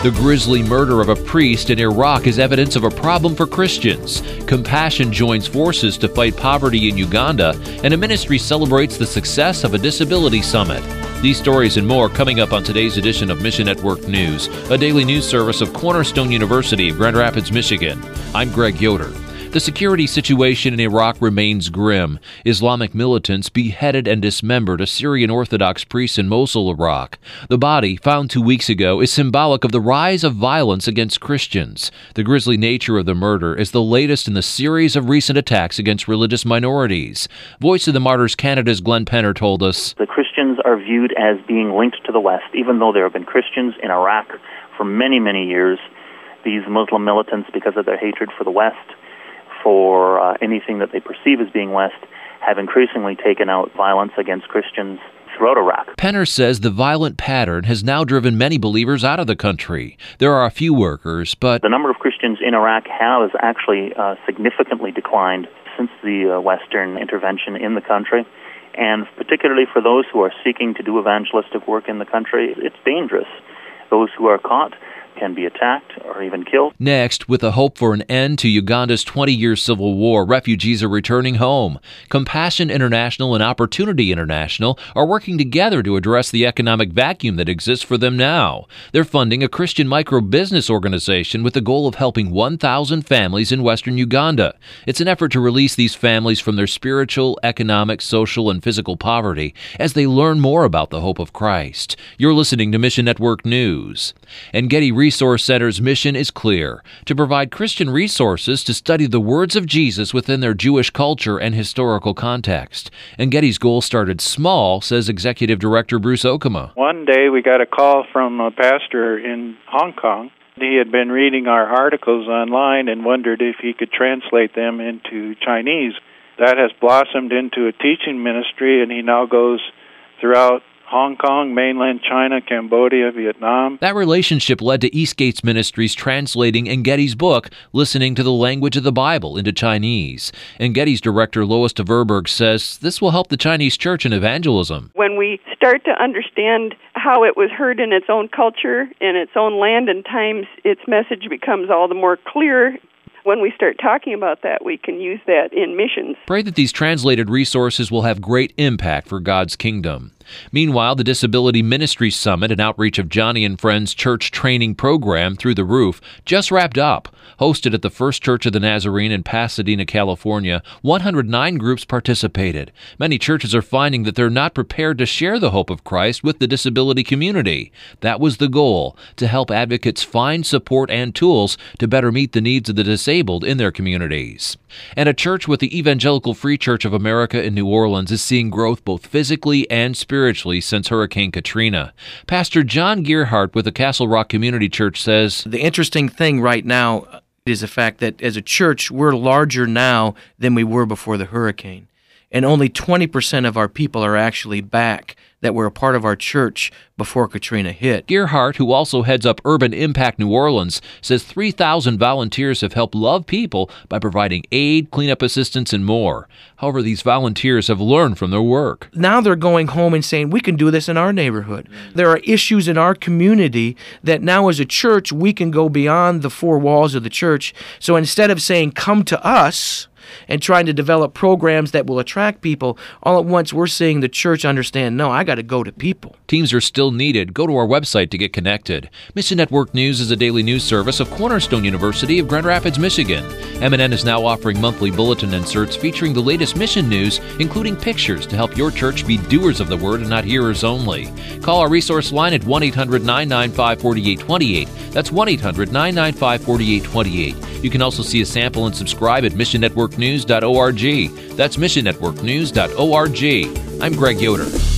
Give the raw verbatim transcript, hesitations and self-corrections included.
The grisly murder of a priest in Iraq is evidence of a problem for Christians. Compassion joins forces to fight poverty in Uganda, and a ministry celebrates the success of a disability summit. These stories and more coming up on today's edition of Mission Network News, a daily news service of Cornerstone University of Grand Rapids, Michigan. I'm Greg Yoder. The security situation in Iraq remains grim. Islamic militants beheaded and dismembered a Syrian Orthodox priest in Mosul, Iraq. The body, found two weeks ago, is symbolic of the rise of violence against Christians. The grisly nature of the murder is the latest in the series of recent attacks against religious minorities. Voice of the Martyrs Canada's Glenn Penner told us, The Christians are viewed as being linked to the West, even though there have been Christians in Iraq for many, many years. These Muslim militants, because of their hatred for the West, for uh, anything that they perceive as being West, have increasingly taken out violence against Christians throughout Iraq. Penner says the violent pattern has now driven many believers out of the country. There are a few workers, but the number of Christians in Iraq has actually uh, significantly declined since the uh, Western intervention in the country. And particularly for those who are seeking to do evangelistic work in the country, it's dangerous. Those who are caught can be attacked or even killed. Next, with a hope for an end to Uganda's twenty-year civil war, refugees are returning home. Compassion International and Opportunity International are working together to address the economic vacuum that exists for them now. They're funding a Christian micro-business organization with the goal of helping one thousand families in western Uganda. It's an effort to release these families from their spiritual, economic, social, and physical poverty as they learn more about the hope of Christ. You're listening to Mission Network News. And Getty Resource Center's mission is clear: to provide Christian resources to study the words of Jesus within their Jewish culture and historical context. And Getty's goal started small, says Executive Director Bruce Okama. One day we got a call from a pastor in Hong Kong. He had been reading our articles online and wondered if he could translate them into Chinese. That has blossomed into a teaching ministry, and he now goes throughout Hong Kong, mainland China, Cambodia, Vietnam. That relationship led to Eastgates Ministries translating Getty's book, Listening to the Language of the Bible, into Chinese. Getty's director, Lois de Verberg, says this will help the Chinese church in evangelism. When we start to understand how it was heard in its own culture, in its own land and times, its message becomes all the more clear. When we start talking about that, we can use that in missions. Pray that these translated resources will have great impact for God's kingdom. Meanwhile, the Disability Ministry Summit, an outreach of Johnny and Friends church training program Through the Roof, just wrapped up. Hosted at the First Church of the Nazarene in Pasadena, California, one hundred nine groups participated. Many churches are finding that they're not prepared to share the hope of Christ with the disability community. That was the goal, to help advocates find support and tools to better meet the needs of the disabled in their communities. And a church with the Evangelical Free Church of America in New Orleans is seeing growth both physically and spiritually since Hurricane Katrina. Pastor John Gearhart with the Castle Rock Community Church says, The interesting thing right now is the fact that as a church, we're larger now than we were before the hurricane. And only twenty percent of our people are actually back that were a part of our church before Katrina hit. Gearhart, who also heads up Urban Impact New Orleans, says three thousand volunteers have helped love people by providing aid, cleanup assistance, and more. However, these volunteers have learned from their work. Now they're going home and saying, we can do this in our neighborhood. There are issues in our community that now as a church, we can go beyond the four walls of the church. So instead of saying, come to us, and trying to develop programs that will attract people, all at once we're seeing the church understand, no, I got to go to people. Teams are still needed. Go to our website to get connected. Mission Network News is a daily news service of Cornerstone University of Grand Rapids, Michigan. M N N is now offering monthly bulletin inserts featuring the latest mission news, including pictures to help your church be doers of the word and not hearers only. Call our resource line at one eight hundred nine nine five four eight two eight. That's one eight hundred nine nine five four eight two eight. You can also see a sample and subscribe at mission network news dot org. That's mission network news dot org. I'm Greg Yoder.